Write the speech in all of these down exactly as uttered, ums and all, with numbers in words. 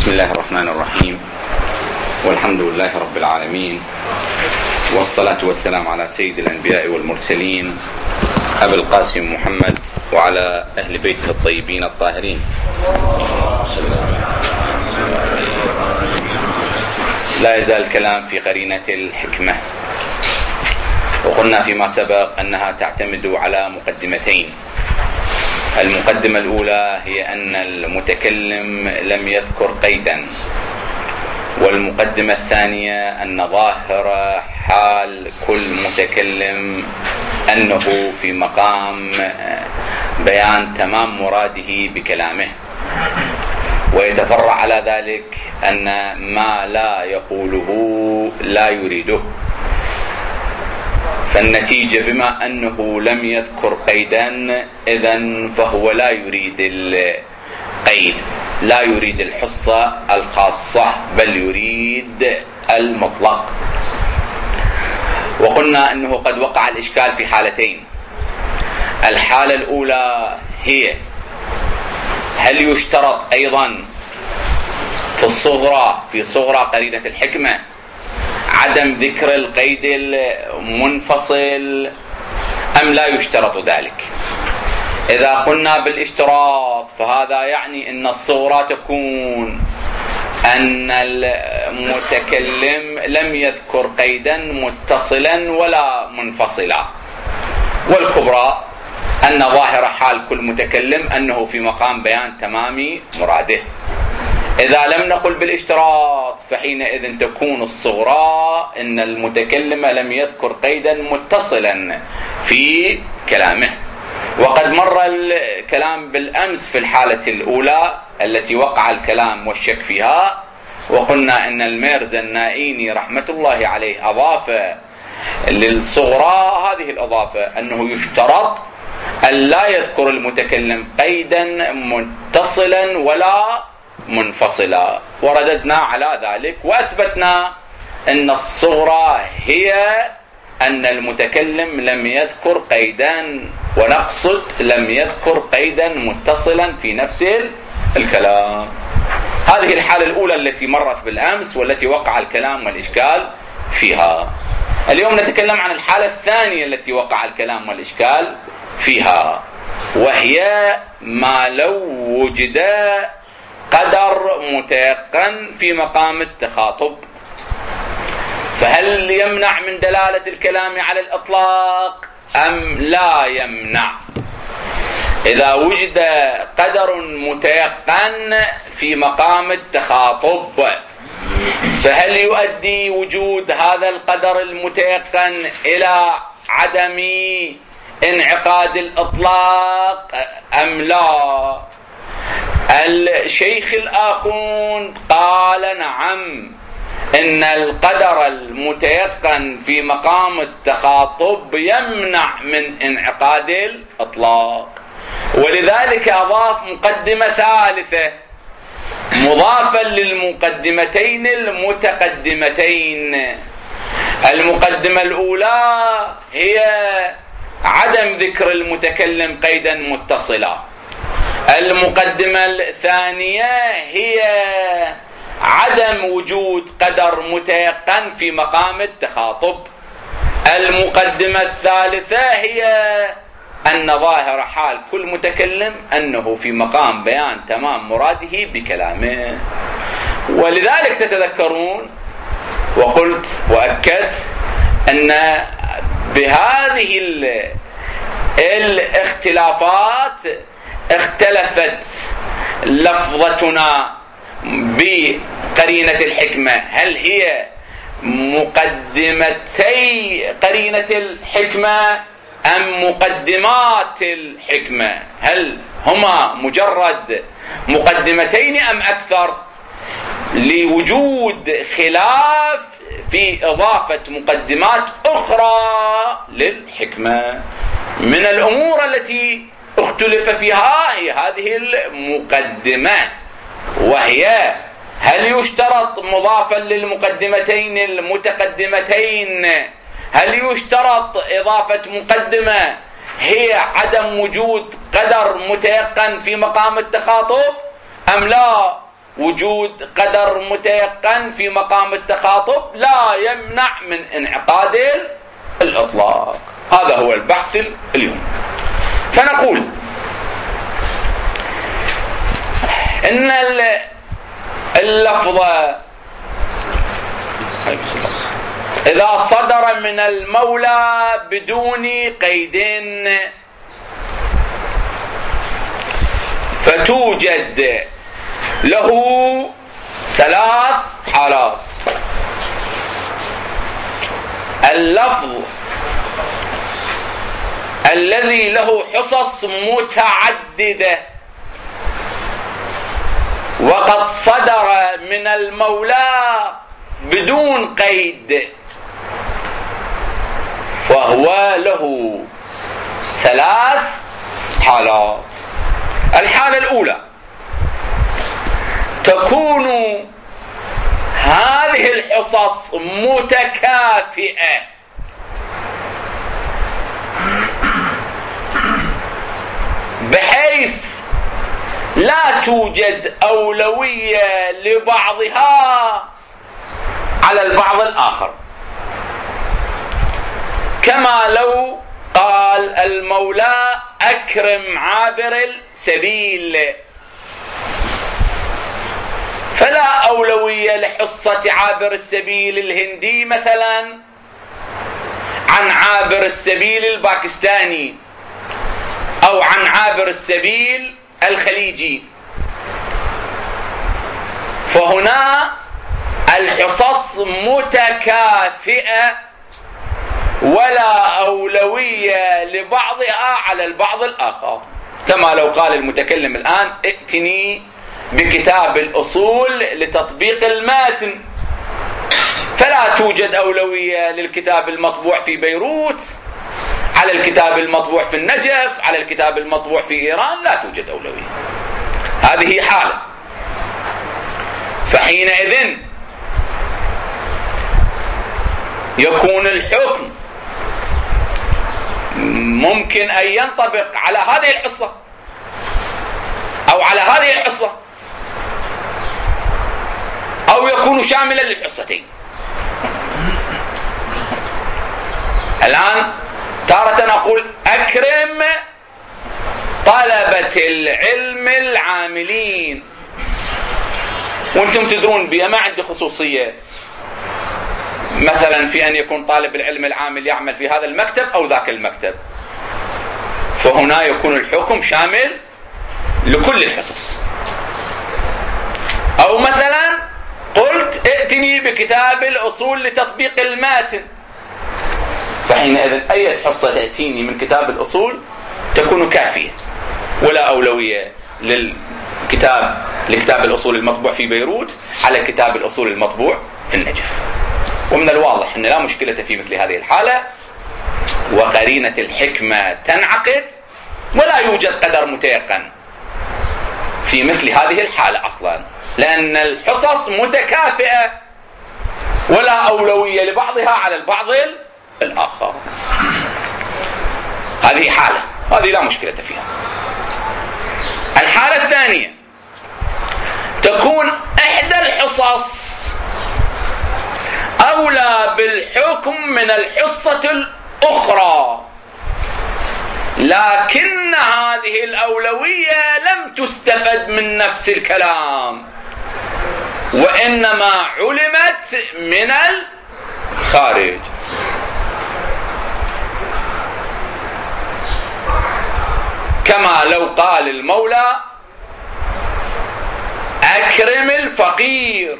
بسم الله الرحمن الرحيم، والحمد لله رب العالمين، والصلاة والسلام على سيد الأنبياء والمرسلين أبي القاسم محمد وعلى أهل بيته الطيبين الطاهرين. لا يزال الكلام في قرينة الحكمة، وقلنا فيما سبق أنها تعتمد على مقدمتين. المقدمة الأولى هي أن المتكلم لم يذكر قيدا، والمقدمة الثانية أن ظاهر حال كل متكلم أنه في مقام بيان تمام مراده بكلامه، ويتفرع على ذلك أن ما لا يقوله لا يريده. فالنتيجة بما أنه لم يذكر قيدا إذن فهو لا يريد القيد، لا يريد الحصة الخاصة، بل يريد المطلق. وقلنا أنه قد وقع الإشكال في حالتين. الحالة الأولى هي هل يشترط أيضا في الصغرى في صغرى قرينة الحكمة عدم ذكر القيد المنفصل أم لا يشترط ذلك؟ إذا قلنا بالاشتراط فهذا يعني أن الصغرى تكون أن المتكلم لم يذكر قيدا متصلا ولا منفصلا، والكبرى أن ظاهر حال كل متكلم أنه في مقام بيان تمام مراده. إذا لم نقل بالاشتراط فحينئذ تكون الصغرى أن المتكلم لم يذكر قيدا متصلا في كلامه. وقد مر الكلام بالأمس في الحالة الأولى التي وقع الكلام والشك فيها، وقلنا أن الميرزا النائيني رحمة الله عليه أضاف للصغرى هذه الإضافة أنه يشترط أن لا يذكر المتكلم قيدا متصلا ولا منفصلا، ورددنا على ذلك وأثبتنا أن الصغرى هي أن المتكلم لم يذكر قيدا، ونقصد لم يذكر قيدا متصلا في نفس الكلام. هذه الحالة الأولى التي مرت بالأمس والتي وقع الكلام والإشكال فيها. اليوم نتكلم عن الحالة الثانية التي وقع الكلام والإشكال فيها، وهي ما لو وجد قدر متيقن في مقام التخاطب، فهل يمنع من دلالة الكلام على الإطلاق أم لا يمنع؟ إذا وجد قدر متيقن في مقام التخاطب فهل يؤدي وجود هذا القدر المتيقن إلى عدم انعقاد الإطلاق أم لا؟ الشيخ الآخون قال نعم، إن القدر المتيقن في مقام التخاطب يمنع من انعقاد الإطلاق، ولذلك أضاف مقدمة ثالثة مضافا للمقدمتين المتقدمتين. المقدمة الأولى هي عدم ذكر المتكلم قيدا متصلا، المقدمة الثانية هي عدم وجود قدر متيقن في مقام التخاطب، المقدمة الثالثة هي أن ظاهر حال كل متكلم أنه في مقام بيان تمام مراده بكلامه. ولذلك تتذكرون وقلت وأكدت أن بهذه الاختلافات اختلفت لفظتنا بقرينة الحكمة، هل هي مقدمتي قرينة الحكمة أم مقدمات الحكمة؟ هل هما مجرد مقدمتين أم أكثر؟ لوجود خلاف في إضافة مقدمات أخرى للحكمة. من الأمور التي اختلف فيها هي هذه المقدمة، وهي هل يشترط مضافا للمقدمتين المتقدمتين، هل يشترط إضافة مقدمة هي عدم وجود قدر متيقن في مقام التخاطب أم لا؟ وجود قدر متيقن في مقام التخاطب لا يمنع من انعقاد الإطلاق. هذا هو البحث اليوم. فنقول إن اللفظ إذا صدر من المولى بدون قيد فتوجد له ثلاث حالات. اللفظ الذي له حصص متعددة وقد صدر من المولى بدون قيد فهو له ثلاث حالات. الحالة الأولى تكون هذه الحصص متكافئة بحيث لا توجد أولوية لبعضها على البعض الآخر، كما لو قال المولى أكرم عابر السبيل، فلا أولوية لحصة عابر السبيل الهندي مثلا عن عابر السبيل الباكستاني أو عن عابر السبيل الخليجي. فهنا الحصص متكافئة ولا أولوية لبعضها على البعض الآخر، كما لو قال المتكلم الآن ائتني بكتاب الأصول لتطبيق المتن، فلا توجد أولوية للكتاب المطبوع في بيروت على الكتاب المطبوع في النجف على الكتاب المطبوع في إيران، لا توجد أولوية. هذه حالة. فحينئذ يكون الحكم ممكن أن ينطبق على هذه الحصة أو على هذه الحصة، أو يكون شاملا للحصتين. الآن تارة نقول أكرم طلبة العلم العاملين، وانتم تدرون بها ما عندي خصوصية مثلا في أن يكون طالب العلم العامل يعمل في هذا المكتب أو ذاك المكتب، فهنا يكون الحكم شامل لكل الحصص. أو مثلا قلت ائتني بكتاب الأصول لتطبيق المتن، فحينئذ أي حصة تأتيني من كتاب الأصول تكون كافية ولا أولوية للكتاب لكتاب الأصول المطبوع في بيروت على كتاب الأصول المطبوع في النجف. ومن الواضح أن لا مشكلة في مثل هذه الحالة، وقرينة الحكمة تنعقد، ولا يوجد قدر متيقن في مثل هذه الحالة أصلا، لأن الحصص متكافئة ولا أولوية لبعضها على البعض الآخر. هذه حالة، هذه لا مشكلة فيها. الحالة الثانية تكون إحدى الحصص أولى بالحكم من الحصة الأخرى، لكن هذه الأولوية لم تستفد من نفس الكلام، وإنما علمت من الخارج. كما لو قال المولى أكرم الفقير،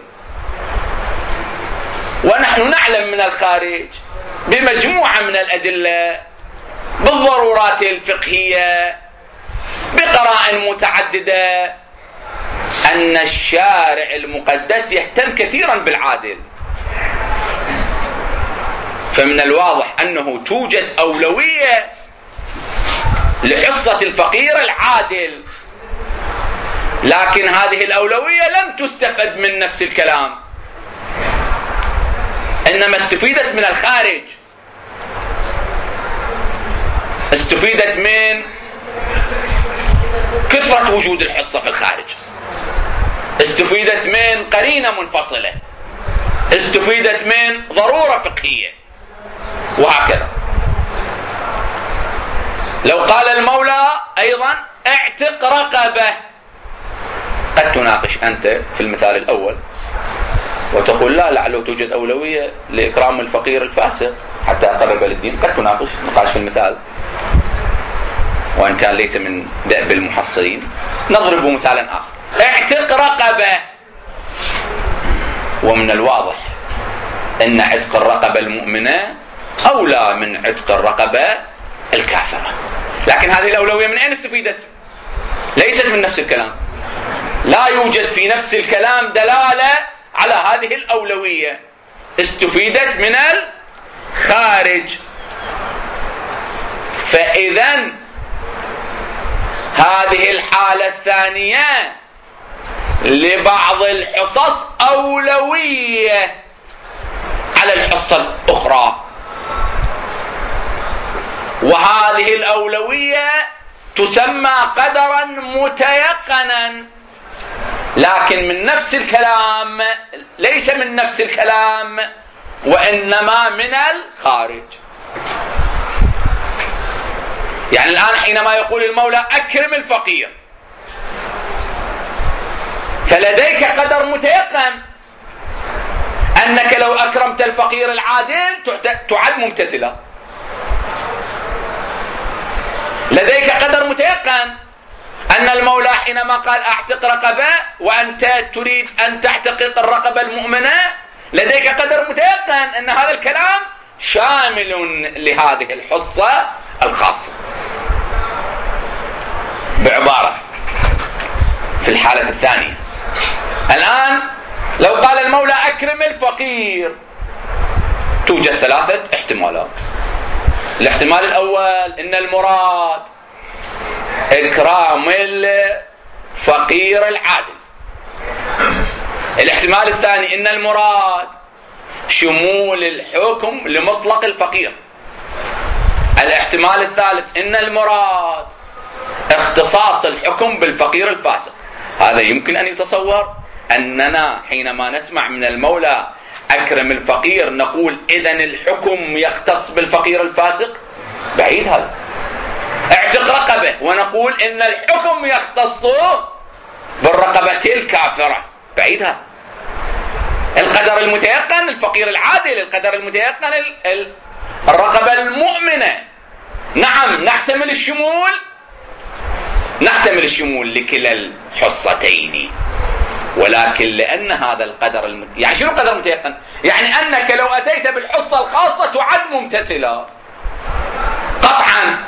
ونحن نعلم من الخارج بمجموعة من الأدلة بالضرورات الفقهية بقرائن متعددة أن الشارع المقدس يهتم كثيرا بالعادل، فمن الواضح أنه توجد أولوية لحصة الفقير العادل، لكن هذه الأولوية لم تستفد من نفس الكلام، إنما استفيدت من الخارج، استفيدت من كثرة وجود الحصة في الخارج. استفيدت من قرينة منفصلة، استفيدت من ضرورة فقهية، وهكذا. لو قال المولى أيضا اعتق رقبة، قد تناقش أنت في المثال الأول وتقول لا لعله توجد أولوية لإكرام الفقير الفاسق حتى أقرب للدين، قد تناقش نقاش في المثال وإن كان ليس من دأب المحصلين. نضرب مثالا آخر، اعتق رقبة، ومن الواضح أن عتق الرقبة المؤمنة أولى من عتق الرقبة الكافرة، لكن هذه الأولوية من أين استفيدت؟ ليست من نفس الكلام، لا يوجد في نفس الكلام دلالة على هذه الأولوية، استفيدت من الخارج. فإذن هذه الحالة الثانية لبعض الحصص أولوية على الحصة الأخرى، وهذه الأولوية تسمى قدرا متيقنا، لكن من نفس الكلام، ليس من نفس الكلام وإنما من الخارج. يعني الآن حينما يقول المولى أكرم الفقير، فلديك قدر متيقن أنك لو أكرمت الفقير العادل تعد ممتثلا، لديك قدر متيقن أن المولى حينما قال أعتق رقبة وأنت تريد أن تعتقق الرقبة المؤمنة، لديك قدر متيقن أن هذا الكلام شامل لهذه الحصة الخاصة. بعبارة، في الحالة الثانية الآن لو قال المولى أكرم الفقير، توجد ثلاثة احتمالات. الاحتمال الأول إن المراد إكرام الفقير العادل. الاحتمال الثاني إن المراد شمول الحكم لمطلق الفقير. الاحتمال الثالث إن المراد اختصاص الحكم بالفقير الفاسق. هذا يمكن أن يتصور أننا حينما نسمع من المولى أكرم الفقير نقول إذن الحكم يختص بالفقير الفاسق؟ بعيد هذا. اعتق رقبة ونقول إن الحكم يختص بالرقبة الكافرة، بعيد هذا. القدر المتيقن الفقير العادل، القدر المتيقن الرقبة المؤمنة. نعم نحتمل الشمول، نحتمل الشمول لكلا الحصتين، ولكن لأن هذا القدر الم... يعني شنو قدر متيقن؟ يعني أنك لو أتيت بالحصة الخاصة تعد ممتثلا قطعا.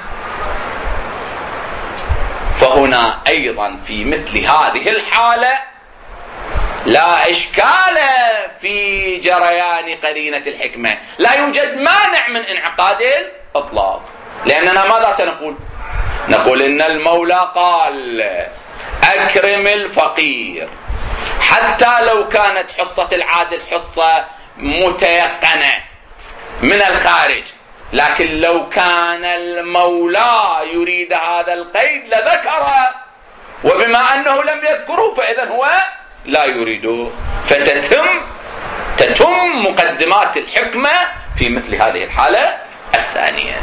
فهنا أيضا في مثل هذه الحالة لا إشكال في جريان قرينة الحكمة، لا يوجد مانع من انعقاد الإطلاق. لأننا ماذا سنقول؟ نقول إن المولى قال أكرم الفقير، حتى لو كانت حصة العادل حصة متيقنة من الخارج، لكن لو كان المولى يريد هذا القيد لذكره، وبما أنه لم يذكره فإذن هو لا يريده، فتتم تتم مقدمات الحكمة في مثل هذه الحالة الثانية.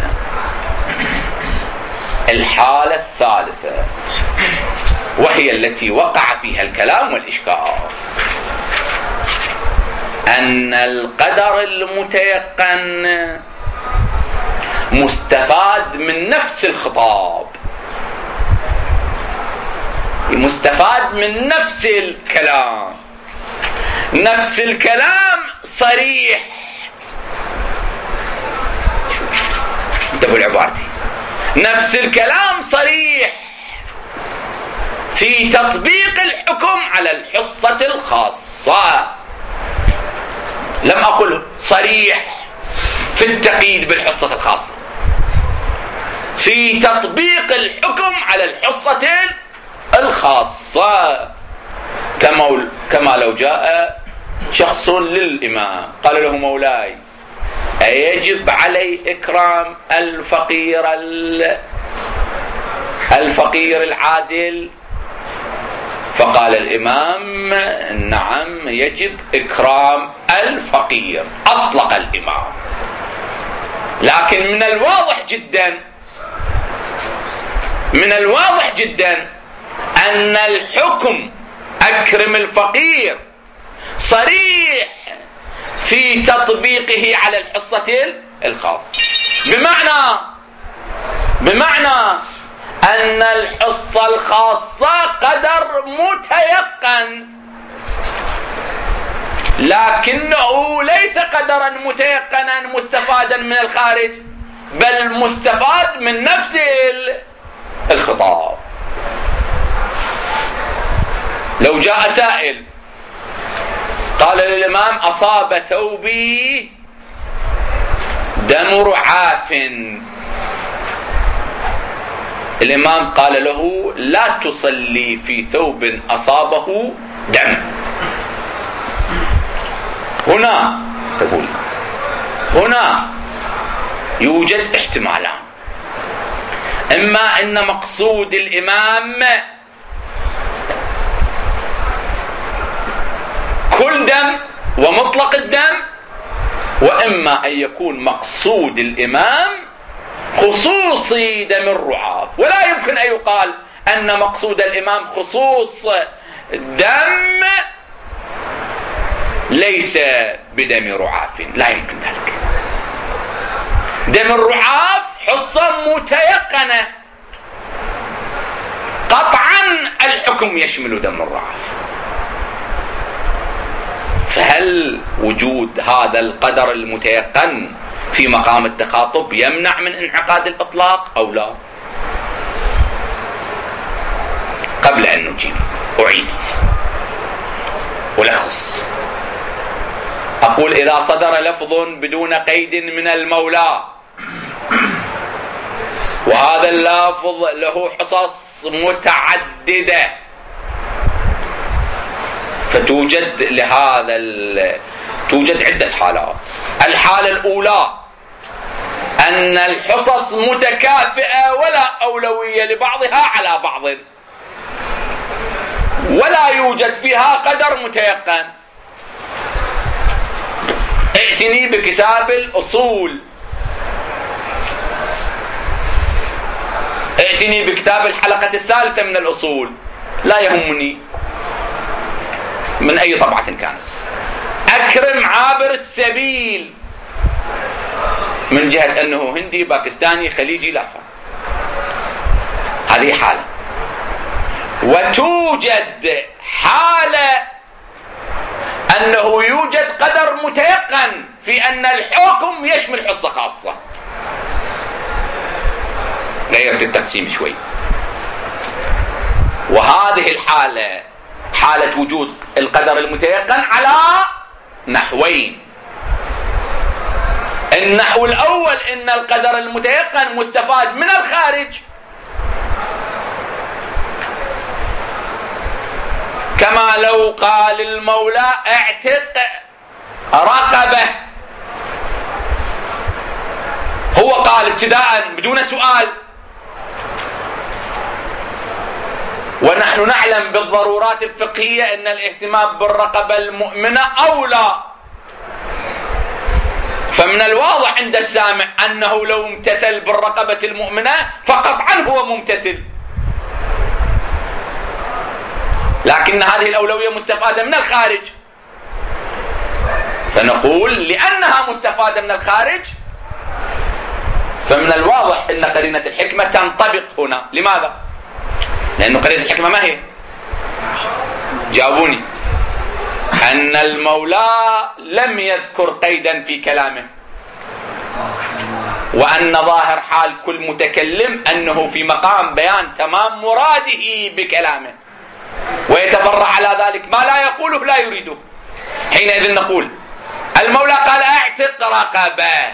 الحالة الثالثة وهي التي وقع فيها الكلام والإشكال، أن القدر المتيقن مستفاد من نفس الخطاب، مستفاد من نفس الكلام، نفس الكلام صريح. انتبهوا لعبارتي، نفس الكلام صريح في تطبيق الحكم على الحصة الخاصة. لم أقل صريح في التقييد بالحصة الخاصة، في تطبيق الحكم على الحصة الخاصة. كما كما لو جاء شخص للإمام قال له مولاي أيجب علي إكرام الفقير الفقير العادل؟ فقال الإمام نعم يجب إكرام الفقير، أطلق الإمام. لكن من الواضح جدا من الواضح جدا أن الحكم أكرم الفقير صريح في تطبيقه على الحصة الخاصة، بمعنى بمعنى أن الحصة الخاصة قدر متيقن، لكنه ليس قدرا متيقنا مستفادا من الخارج، بل مستفاد من نفس الخطاب. لو جاء سائل قال للإمام أصاب ثوبي دم رعاف، الإمام قال له لا تصلي في ثوب أصابه دم. هنا تقول هنا يوجد احتمالان، إما أن مقصود الإمام كل دم ومطلق الدم، وإما أن يكون مقصود الإمام خصوصي دم الرعاف. ولا يمكن أن يقال أن مقصود الإمام خصوص دم ليس بدم رعاف، لا يمكن ذلك. دم الرعاف حصة متيقنة قطعا، الحكم يشمل دم الرعاف. فهل وجود هذا القدر المتيقن في مقام التخاطب يمنع من انعقاد الإطلاق أو لا؟ قبل أن نجيب أعيد ولخص، أقول إذا صدر لفظ بدون قيد من المولى، وهذا اللفظ له حصص متعددة، فتوجد لهذا توجد عدة حالات. الحالة الأولى أن الحصص متكافئة ولا أولوية لبعضها على بعض، ولا يوجد فيها قدر متيقن. ائتني بكتاب الأصول، ائتني بكتاب الحلقة الثالثة من الأصول، لا يهمني من أي طبعة كانت. أكرم عابر السبيل من جهة أنه هندي باكستاني خليجي لا فرق، هذه حالة. وتوجد حالة أنه يوجد قدر متيقن في أن الحكم يشمل حصة خاصة، غيرت التقسيم شوي. وهذه الحالة حالة وجود القدر المتيقن على نحوين. النحو الأول إن القدر المتيقن مستفاد من الخارج، كما لو قال المولى اعتق رقبة، هو قال ابتداء بدون سؤال، ونحن نعلم بالضرورات الفقهية أن الاهتمام بالرقبة المؤمنة أولى. فمن الواضح عند السامع أنه لو امتثل بالرقبة المؤمنة فقطعا هو ممتثل، لكن هذه الأولوية مستفادة من الخارج، فنقول لأنها مستفادة من الخارج فمن الواضح أن قرينة الحكمة تنطبق هنا. لماذا؟ لأن قرينة الحكمة ما هي؟ جاوبوني. أن المولى لم يذكر قيدا في كلامه، وأن ظاهر حال كل متكلم أنه في مقام بيان تمام مراده بكلامه، ويتفرع على ذلك ما لا يقوله لا يريده. حينئذ نقول المولى قال اعتق رقبة،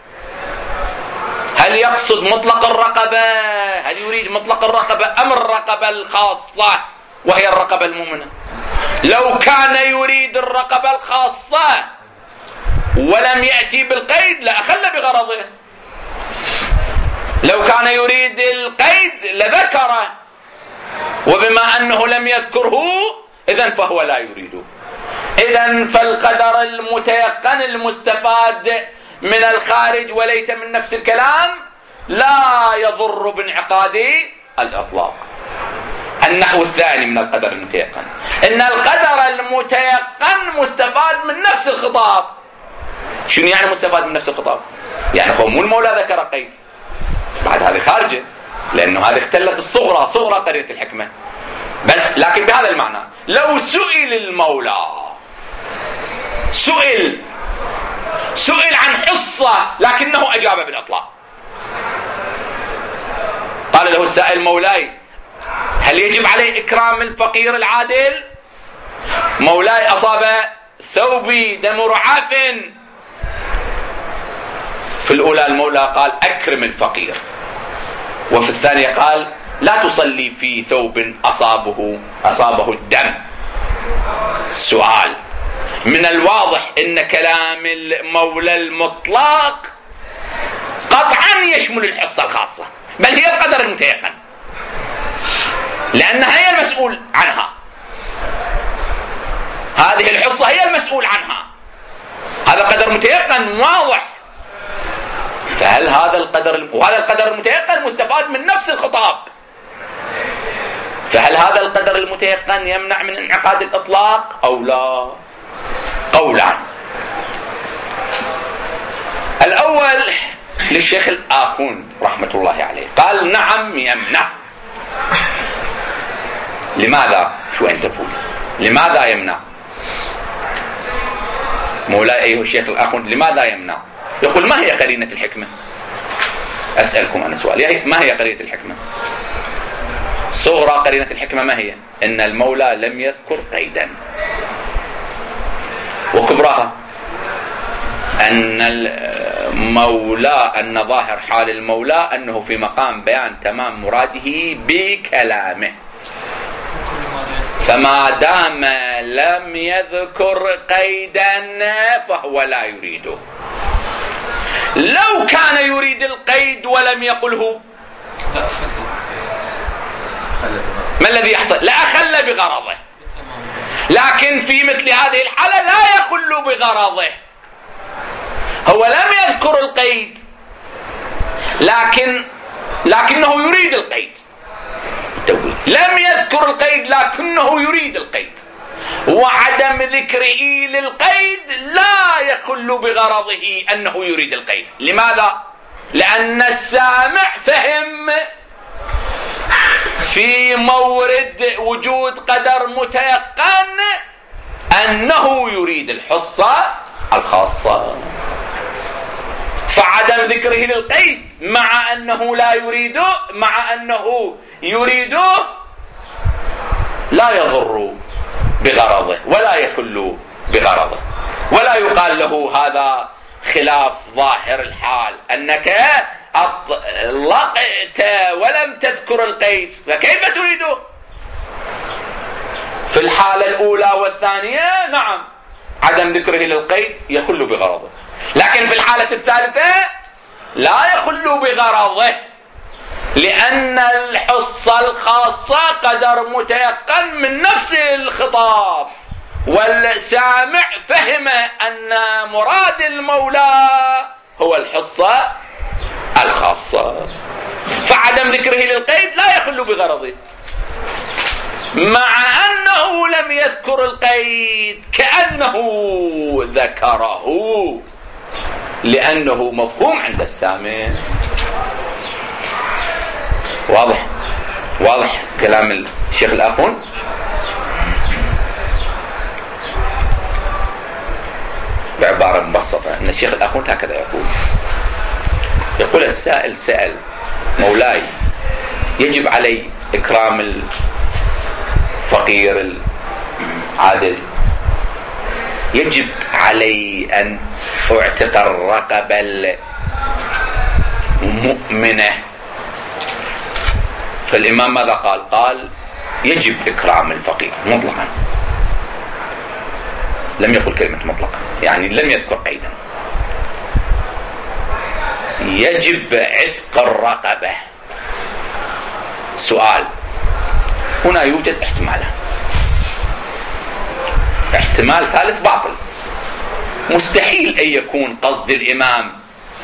هل يقصد مطلق الرقبة؟ هل يريد مطلق الرقبة أم الرقبة الخاصة وهي الرقبة المؤمنة؟ لو كان يريد الرقبة الخاصة ولم يأتي بالقيد لأخل بغرضه، لو كان يريد القيد لذكره، وبما أنه لم يذكره إذن فهو لا يريده. إذن فالقدر المتيقن المستفاد من الخارج وليس من نفس الكلام لا يضر بانعقاد الإطلاق. النحو الثاني من القدر المتيقن إن القدر المتيقن مستفاد من نفس الخطاب. شنو يعني مستفاد من نفس الخطاب؟ يعني هو مو المولى ذكر قيد، بعد هذه خارجة، لأنه هذه اختلت الصغرى صغرى قرينة الحكمة، بس لكن بهذا المعنى لو سئل المولى سئل سئل عن حصة لكنه أجاب بالإطلاق، قال له السائل مولاي هل يجب علي إكرام الفقير العادل؟ مولاي أصاب ثوبي دم رعاف. في الأولى المولى قال أكرم الفقير، وفي الثانية قال لا تصلي في ثوب أصابه أصابه الدم. السؤال من الواضح إن كلام المولى المطلق قطعا يشمل الحصة الخاصة، بل هي القدر المتيقن، لأنها هي المسؤول عنها. هذه الحصة هي المسؤول عنها، هذا قدر متيقن واضح. فهل هذا القدر وهذا القدر المتيقن مستفاد من نفس الخطاب، فهل هذا القدر المتيقن يمنع من انعقاد الإطلاق أو لا؟ قولان. الأول للشيخ الآخوند رحمة الله عليه، قال نعم يمنع. لماذا؟ شو أنت تقول؟ لماذا يمنع؟ مولاي أيها الشيخ الآخوند لماذا يمنع؟ يقول ما هي قرينة الحكمة؟ أسألكم أنا سؤال، ما هي قرينة الحكمة؟ صغرى قرينة الحكمة ما هي؟ إن المولى لم يذكر قيدا. وكبراها أن المولى أن ظاهر حال المولى أنه في مقام بيان تمام مراده بكلامه، فما دام لم يذكر قيدا فهو لا يريده. لو كان يريد القيد ولم يقله ما الذي يحصل؟ لا أخل بغرضه، لكن في مثل هذه الحالة لا يخل بغرضه. هو لم يذكر القيد لكن لكنه يريد القيد، لم يذكر القيد لكنه يريد القيد، وعدم ذكره للقيد لا يخل بغرضه أنه يريد القيد. لماذا؟ لأن السامع فهم في مورد وجود قدر متيقن أنه يريد الحصة الخاصة، فعدم ذكره للقيد مع أنه لا يريده مع أنه يريده لا يضر بغرضه ولا يخل بغرضه، ولا يقال له هذا خلاف ظاهر الحال أنك أطلقت ولم تذكر القيد فكيف تريده؟ في الحالة الأولى والثانية نعم عدم ذكره للقيد يخل بغرضه، لكن في الحالة الثالثة لا يخل بغرضه، لأن الحصة الخاصة قدر متيقن من نفس الخطاب، والسامع فهم أن مراد المولى هو الحصة الخاصة، فعدم ذكره للقيد لا يخل بغرضه، مع أنه لم يذكر القيد كأنه ذكره، لأنه مفهوم عند السامع. واضح واضح كلام الشيخ الآخوند. بعبارة مبسطة أن الشيخ الآخوند هكذا يقول يقول السائل سأل مولاي يجب علي إكرام الفقير العادل، يجب علي أن أعتق الرقبة المؤمنة؟ فالإمام ماذا قال؟ قال يجب إكرام الفقير مطلقا، لم يقل كلمة مطلقا، يعني لم يذكر قيدا. يجب عتق الرقبة. سؤال هنا يوجد احتمالان. احتمال ثالث باطل، مستحيل أن يكون قصد الإمام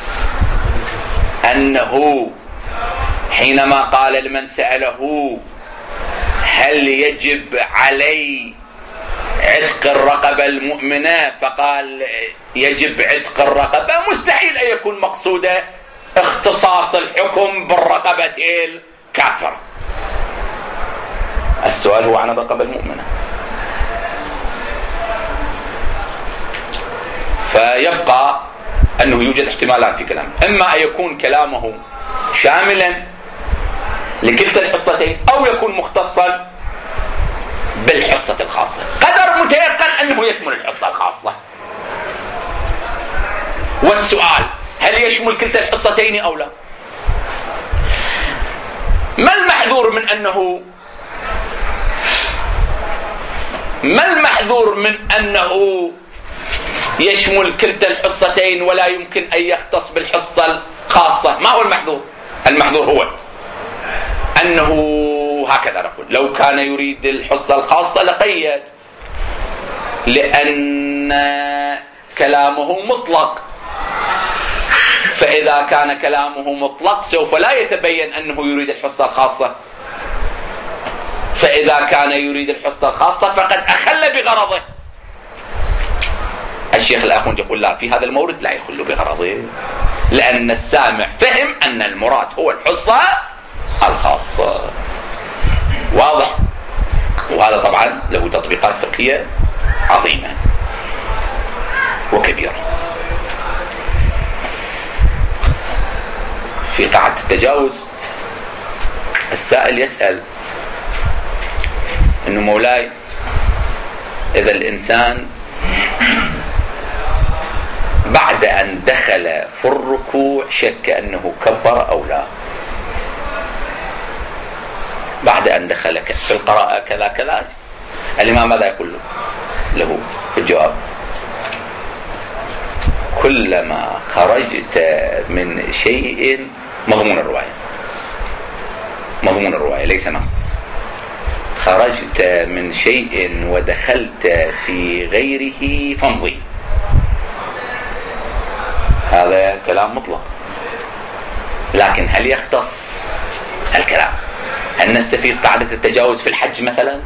أنه حينما قال لمن سأله هل يجب علي عتق الرقبة المؤمنة فقال يجب عتق الرقبة، مستحيل أن يكون مقصوده اختصاص الحكم بالرقبة الكافرة. السؤال هو عن الرقبة المؤمنة. فيبقى أنه يوجد احتمالات في كلامه، إما أن يكون كلامه شاملا لكلتا الحصتين أو يكون مختصا بالحصة الخاصة. قدر متيقن أنه يشمل الحصة الخاصة. والسؤال هل يشمل كلتا الحصتين أو لا؟ ما المحذور من أنه ما المحذور من أنه يشمل كلتا الحصتين ولا يمكن أن يختص بالحصة الخاصة؟ ما هو المحذور؟ المحذور هو أنه هكذا نقول لو كان يريد الحصة الخاصة لقيد، لأن كلامه مطلق، فإذا كان كلامه مطلق سوف لا يتبين أنه يريد الحصة الخاصة، فإذا كان يريد الحصة الخاصة فقد أخل بغرضه. الشيخ الآخوند يقول لا، في هذا المورد لا يخل بغرضه، لأن السامع فهم أن المراد هو الحصة الخاصة. واضح؟ وهذا طبعا له تطبيقات فقهية عظيمة وكبيرة. في قاعدة التجاوز السائل يسأل إنه مولاي إذا الإنسان بعد أن دخل في الركوع شك أنه كبر أو لا، بعد أن دخل في القراءة كذا كذا، الإمام ماذا يقول له؟ له في الجواب كلما خرجت من شيء، مضمون الرواية مضمون الرواية ليس نص، خرجت من شيء ودخلت في غيره فامضي. هذا كلام مطلق، لكن هل يختص الكلام؟ هل نستفيد قاعدة التجاوز في الحج مثلا؟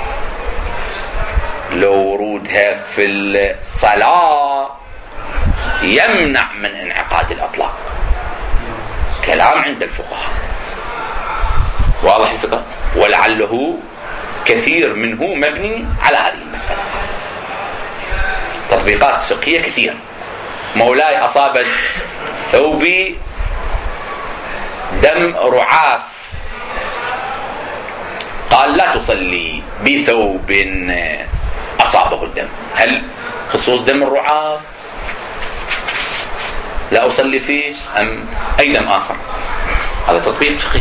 لو ورودها في الصلاة يمنع من انعقاد الأطلاق، كلام عند الفقهاء. واضح الفكرة؟ ولعله كثير منه مبني على هذه المسألة. تطبيقات فقهية كثيرة. مولاي أصابت ثوبي دم رعاف، قال لا تصلي بثوب أصابه الدم. هل خصوص دم الرعاف لا أصلي فيه أم أي دم آخر؟ هذا تطبيق فقهي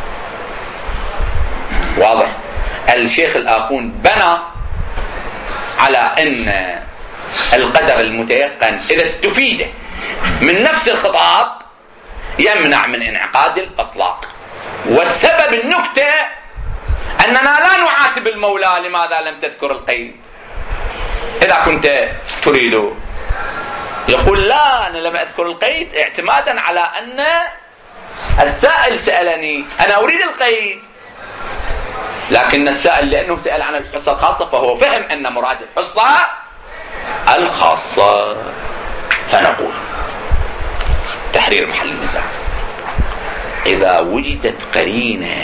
واضح. الشيخ الآخون بنى على أن القدر المتيقن إذا استفيد من نفس الخطاب يمنع من انعقاد الأطلاق. والسبب النكتة أننا لا نعاتب المولى لماذا لم تذكر القيد. إذا كنت تريد يقول لا أنا لم أذكر القيد اعتمادا على أن السائل سألني أنا أريد القيد، لكن السائل لأنه سأل عن الحصة الخاصة فهو فهم أن مراد الحصة الخاصة. فنقول تحرير محل النزاع إذا وجدت قرينة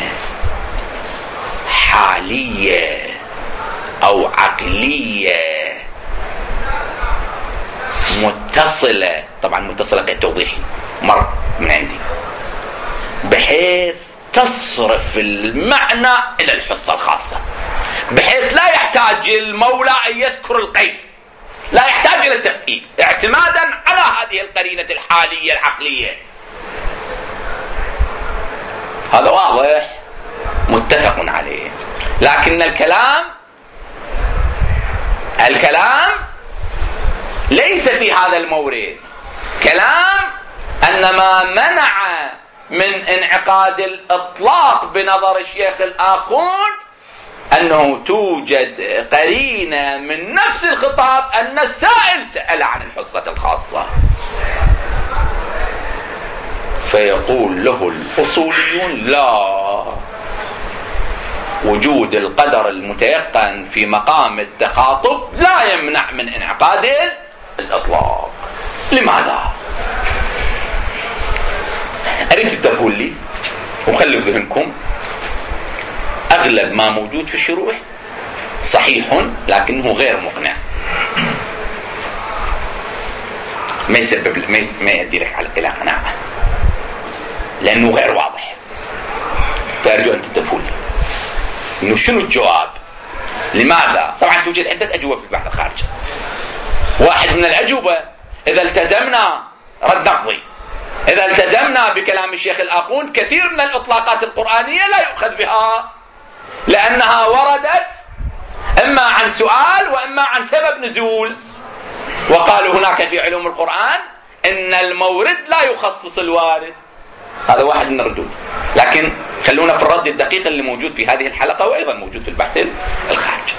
حالية أو عقلية متصلة، طبعا متصلة كالتوضيح مرة من عندي، بحيث تصرف المعنى إلى الحصة الخاصة، بحيث لا يحتاج المولى أن يذكر القيد، لا يحتاج إلى التفقيد اعتمادا على هذه القرينة الحالية العقلية. هذا واضح متفق عليه. لكن الكلام الكلام ليس في هذا المورد. كلام أن ما منع من انعقاد الإطلاق بنظر الشيخ الآخون أنه توجد قرينة من نفس الخطاب أن السائل سأل عن الحصة الخاصة، فيقول له الأصوليون لا، وجود القدر المتيقن في مقام التخاطب لا يمنع من انعقاد الإطلاق. لماذا؟ أريد تنتبهون لي وخلوا بذهنكم أغلب ما موجود في الشروح صحيح لكنه غير مقنع، ما يسبب ما يؤدي لك إلى قناعة لأنه غير واضح. فأرجو أن تنتبهون لي إنه شنو الجواب. لماذا؟ طبعا توجد عدة أجوبة في البحث الخارجي. واحد من الأجوبة إذا التزمنا رد نقضي، إذا التزمنا بكلام الشيخ الآخوند كثير من الإطلاقات القرآنية لا يؤخذ بها لأنها وردت إما عن سؤال وإما عن سبب نزول، وقالوا هناك في علوم القرآن إن المورد لا يخصص الوارد. هذا واحد من الردود، لكن خلونا في الرد الدقيق اللي موجود في هذه الحلقة وأيضا موجود في البحث الخارجي.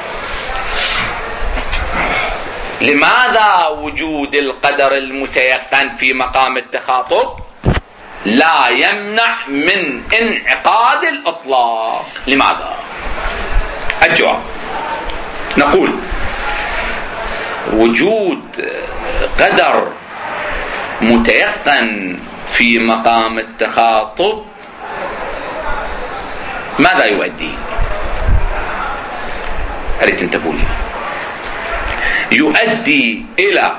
لماذا وجود القدر المتيقن في مقام التخاطب لا يمنع من انعقاد الإطلاق؟ لماذا؟ الجواب نقول وجود قدر متيقن في مقام التخاطب ماذا يؤدي؟ أريد تنتبهوا لي. يؤدي إلى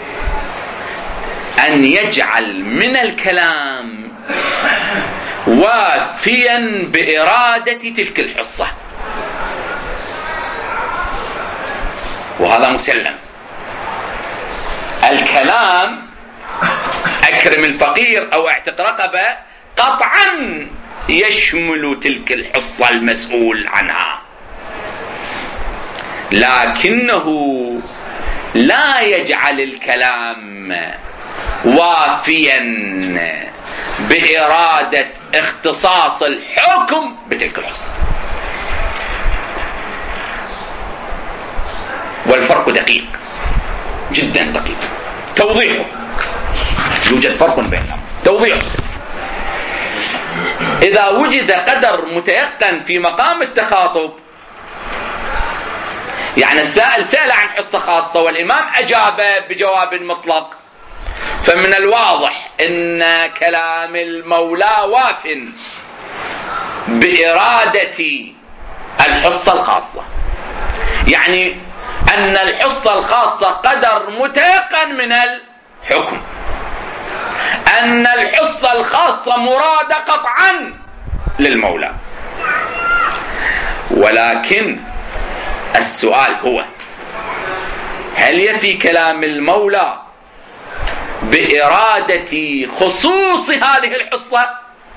أن يجعل من الكلام وافيا بإرادة تلك الحصة، وهذا مسلم. الكلام أكرم الفقير أو اعتق رقبة قطعا يشمل تلك الحصة المسؤول عنها، لكنه لا يجعل الكلام وافيا بإرادة اختصاص الحكم بتلك الحصة. والفرق دقيق جدا دقيق توضيحه، يوجد فرق بينهم توضيحه. إذا وجد قدر متيقن في مقام التخاطب، يعني السائل سأل عن حصة خاصة والإمام أجاب بجواب مطلق، فمن الواضح أن كلام المولى واف بإرادة الحصة الخاصة، يعني أن الحصة الخاصة قدر متيقن من الحكم، أن الحصة الخاصة مرادة قطعا للمولى. ولكن السؤال هو هل يفي كلام المولى بإرادة خصوص هذه الحصة؟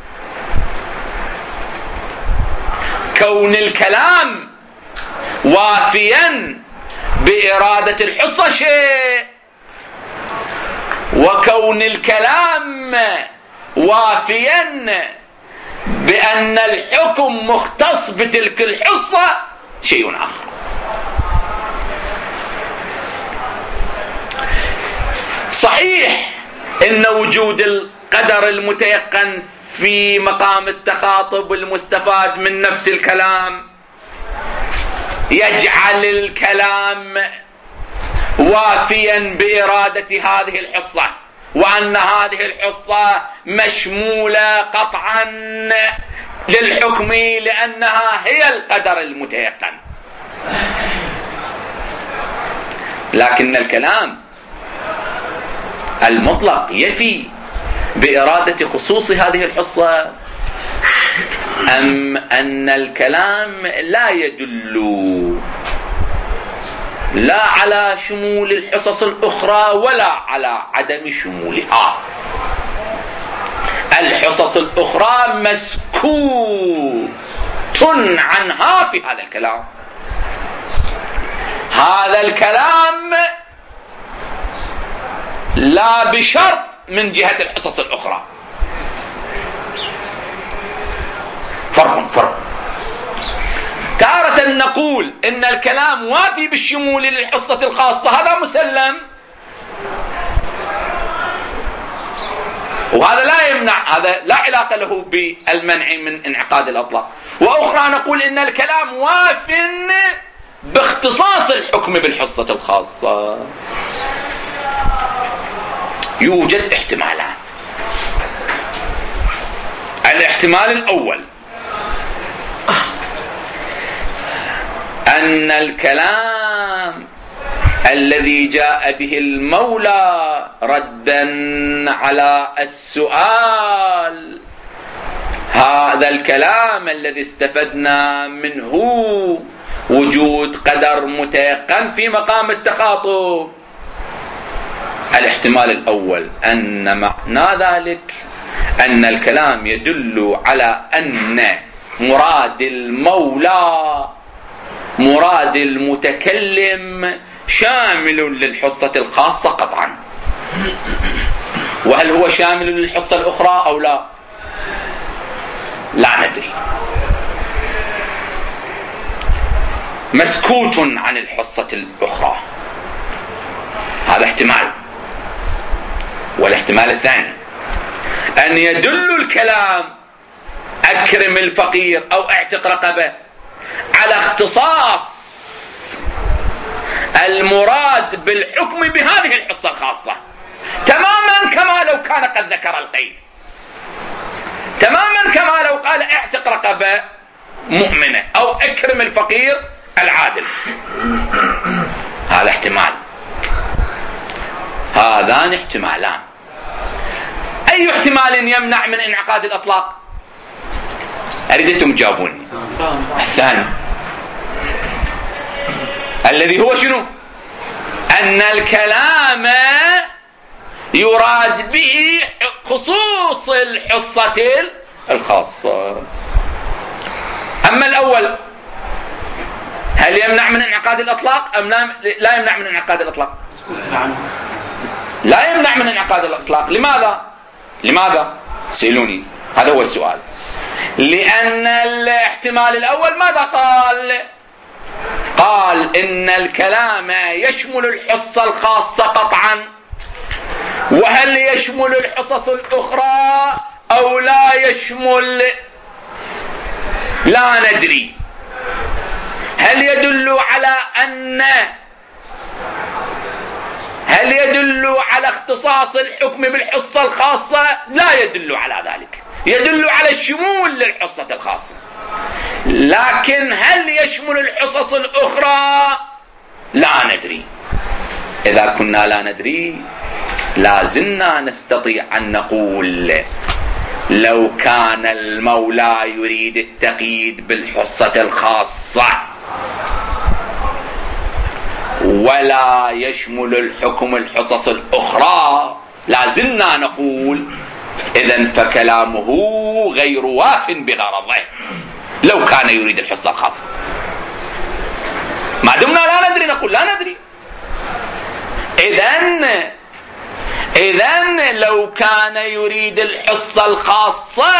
كون الكلام وافيا بإرادة الحصة شيء، وكون الكلام وافيا بأن الحكم مختص بتلك الحصة شيء آخر. صحيح إن وجود القدر المتيقن في مقام التخاطب المستفاد من نفس الكلام يجعل الكلام وافيا بإرادة هذه الحصة، وأن هذه الحصة مشمولة قطعا للحكم لأنها هي القدر المتيقن. لكن الكلام المطلق يفي بإرادة خصوص هذه الحصة، أم أن الكلام لا يدل لا على شمول الحصص الأخرى ولا على عدم شمولها؟ الحصص الأخرى مسكوت عنها في هذا الكلام. هذا الكلام لا بشرط من جهة الحصص الأخرى. فرق فرق تارة نقول إن الكلام وافي بالشمول للحصة الخاصة، هذا مسلم، وهذا لا يمنع، هذا لا علاقة له بالمنع من انعقاد الأطلاق. وأخرى نقول إن الكلام واف باختصاص الحكم بالحصة الخاصة. يوجد احتمالان. الاحتمال الأول أن الكلام الذي جاء به المولى ردا على السؤال، هذا الكلام الذي استفدنا منه وجود قدر متيقن في مقام التخاطب. الاحتمال الأول أن معنى ذلك أن الكلام يدل على أن مراد المولى مراد المتكلم شامل للحصة الخاصة قطعا. وهل هو شامل للحصة الأخرى أو لا؟ لا ندري. مسكوت عن الحصة الأخرى، هذا احتمال. والاحتمال الثاني أن يدل الكلام أكرم الفقير أو اعتق رقبة على اختصاص المراد بالحكم بهذه الحصة الخاصة، تماما كما لو كان قد ذكر القيد، تماما كما لو قال اعتق رقبة مؤمنة أو اكرم الفقير العادل. هذا احتمال. هذان احتمالان. أي احتمال يمنع من انعقاد الأطلاق؟ أريدتم تجاوبوني. الثاني الذي هو شنو؟ أن الكلام يراد به خصوص الحصة الخاصة. أما الأول هل يمنع من انعقاد الأطلاق أم لا يمنع من انعقاد الأطلاق؟ لا يمنع من انعقاد الأطلاق. لماذا؟ لماذا؟ سألوني، هذا هو السؤال. لأن الاحتمال الأول ماذا قال؟ قال إن الكلام يشمل الحصة الخاصة قطعا، وهل يشمل الحصص الأخرى أو لا يشمل؟ لا ندري. هل يدل على أن هل يدل على اختصاص الحكم بالحصة الخاصة؟ لا يدل على ذلك، يدل على الشمول للحصة الخاصة. لكن هل يشمل الحصص الأخرى؟ لا ندري. إذا كنا لا ندري لازلنا نستطيع أن نقول لو كان المولى يريد التقييد بالحصة الخاصة ولا يشمل الحكم الحصص الأخرى، لازلنا نقول إذن فكلامه غير واف بغرضه لو كان يريد الحصة الخاصة. ما دمنا لا ندري نقول لا ندري. إذن إذن لو كان يريد الحصة الخاصة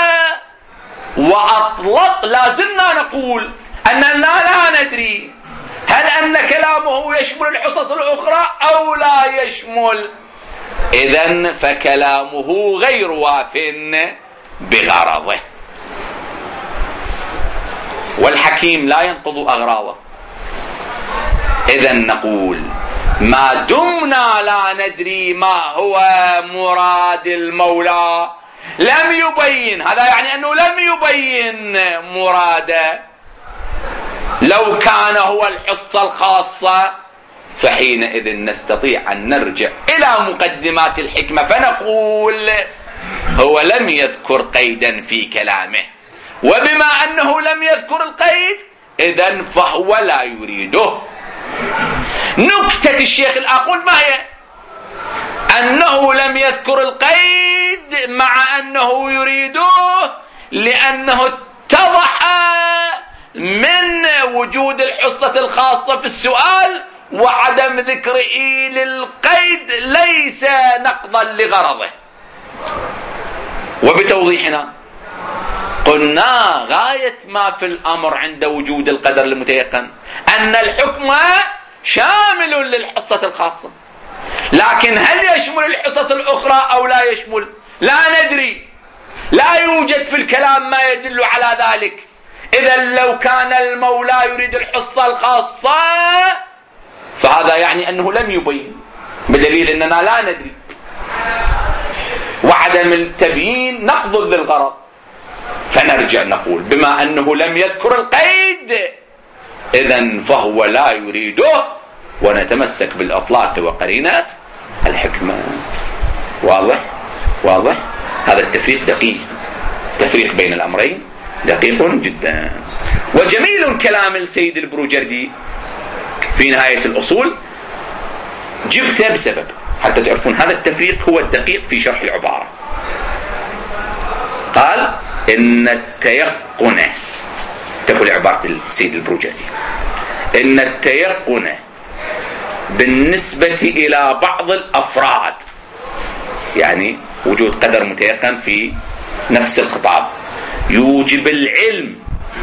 وأطلق لازلنا نقول أننا لا ندري هل أن كلامه يشمل الحصص الأخرى أو لا يشمل. إذن فكلامه غير واف بغرضه. والحكيم لا ينقض أغراضه. إذن نقول ما دمنا لا ندري ما هو مراد المولى لم يبين، هذا يعني أنه لم يبين مراده. لو كان هو الحصة الخاصة فحينئذ نستطيع أن نرجع إلى مقدمات الحكمة فنقول هو لم يذكر قيدا في كلامه، وبما أنه لم يذكر القيد إذن فهو لا يريده. نكتة الشيخ الآخون ما هي؟ أنه لم يذكر القيد مع أنه يريده لأنه اتضح من وجود الحصة الخاصة في السؤال وعدم ذكره للقيد ليس نقضا لغرضه. وبتوضيحنا قلنا غاية ما في الأمر عند وجود القدر المتيقن أن الحكم شامل للحصة الخاصة، لكن هل يشمل الحصص الأخرى أو لا يشمل؟ لا ندري، لا يوجد في الكلام ما يدل على ذلك. إذا لو كان المولى يريد الحصة الخاصة فهذا يعني أنه لم يبين، بدليل أننا لا ندري، وعدم التبيين نقض للغرض. فنرجع نقول بما أنه لم يذكر القيد إذن فهو لا يريده، ونتمسك بالإطلاق وقرينة الحكمة. واضح؟ واضح؟ هذا التفريق دقيق، تفريق بين الأمرين دقيق جدا. وجميل كلام السيد البروجردي في نهاية الأصول، جبته بسبب حتى تعرفون هذا التفريق هو الدقيق في شرح العبارة. قال إن التيقن، تقول عبارة السيد البروجردي، إن التيقن بالنسبة إلى بعض الأفراد، يعني وجود قدر متيقن في نفس الخطاب، يوجب العلم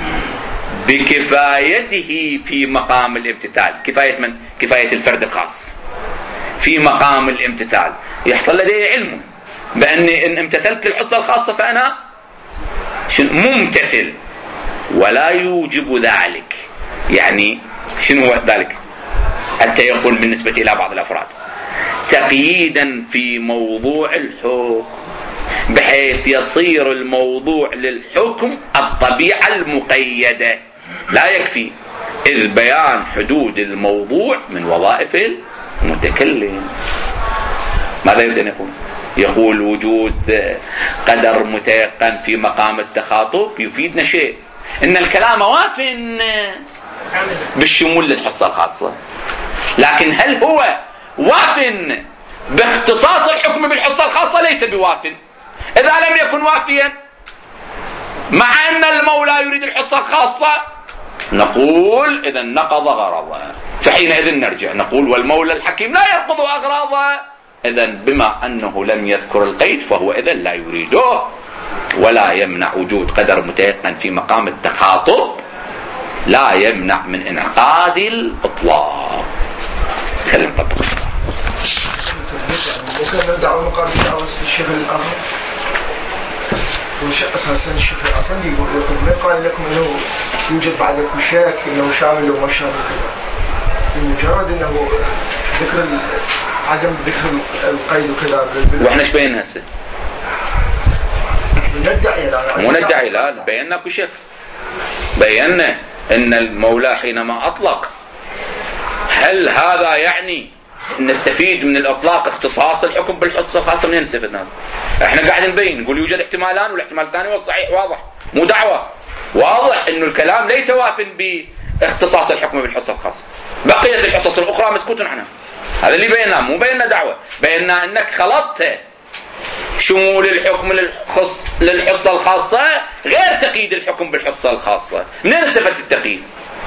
بكفايته في مقام الامتثال. كفاية من؟ كفاية الفرد الخاص في مقام الامتثال. يحصل لدي علم بأني إن امتثلت الحصة الخاصة فأنا ممتثل، ولا يوجب ذلك. يعني شنو هو ذلك؟ التيقن بالنسبة إلى بعض الأفراد تقييدا في موضوع الحكم، بحيث يصير الموضوع للحكم الطبيعة المقيدة، لا يكفي، إذ بيان حدود الموضوع من وظائف المتكلم. ماذا يريد أن يقول؟ يقول وجود قدر متيقن في مقام التخاطب يفيدنا شيء، إن الكلام واف بالشمول للحصة الخاصة، لكن هل هو واف باختصاص الحكم بالحصة الخاصة؟ ليس بواف. إذا لم يكن وافيا مع أن المولى يريد الحصة الخاصة نقول إذا نقض غرضه، فحينئذ نرجع نقول والمولى الحكيم لا ينقض أغراضه. إذا بما أنه لم يذكر القيد فهو إذا لا يريده، ولا يمنع وجود قدر متيقن في مقام التخاطب، لا يمنع من انعقاد الإطلاق. خلينا نطبق. ممكن ندعو مقام الشيخ الآخر، وش أساسا الشيخ الآخر يقول ما قال لكم إنه يوجد بعدكم شك إنه شامل وما شامل كذا، بمجرد إنه ذكر عدم ذكر القيد وكذا. وإحنا إيش بينا هسه؟ ندعي لا مو ندعي، لا بينا كل شيء. بينا إن المولى حينما أطلق، هل هذا يعني نستفيد من الإطلاق اختصاص الحكم بالحصة الخاصة؟ منين نستفيد هذا؟ احنا قاعد نبين نقول يوجد احتمالان، والاحتمال الثاني والصحيح واضح، مو دعوة. واضح انه الكلام ليس واف باختصاص الحكم بالحصة الخاصة، بقية الحصص الأخرى مسكوت عنها. هذا اللي بيناه، مو بيننا دعوة، بيننا انك خلطت شمول الحكم للخص للحصة الخاصة غير تقييد الحكم بالحصة الخاصة. منين استفدت التقييد؟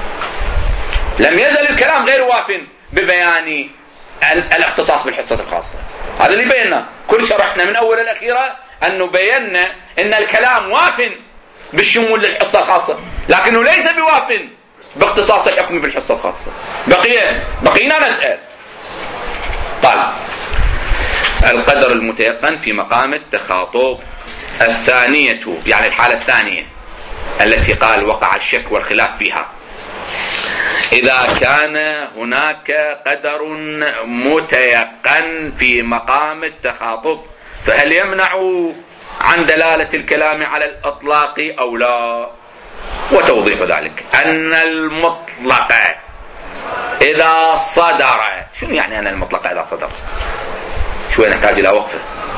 لم يزل الكلام غير واف ببيان الاختصاص بالحصة الخاصة. هذا اللي بينا، كل شرحنا من أول الأخيرة أنه بينا أن الكلام واف بالشمول للحصة الخاصة، لكنه ليس بواف باختصاص الحكم بالحصة الخاصة. بقي بقينا نسأل. طيب، القدر المتيقن في مقام التخاطب الثانية، يعني الحالة الثانية التي قال وقع الشك والخلاف فيها، إذا كان هناك قدر متيقن في مقام التخاطب فهل يمنع عن دلالة الكلام على الإطلاق أو لا؟ وتوضيح ذلك أن المطلق إذا صدر، شنو يعني أن المطلق إذا صدر؟ شوي نحتاج إلى وقفة.